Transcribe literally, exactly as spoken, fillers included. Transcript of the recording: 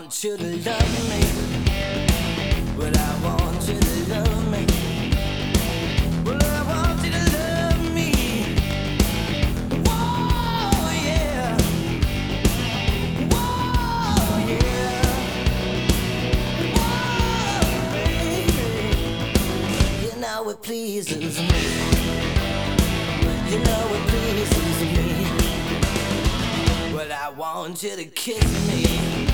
want you to love me. Well, I want you to love me. Well, I want you to love me. Whoa, yeah. Whoa, yeah. Whoa, baby. You know it pleases me. You know it pleases me. Well, I want you to kiss me.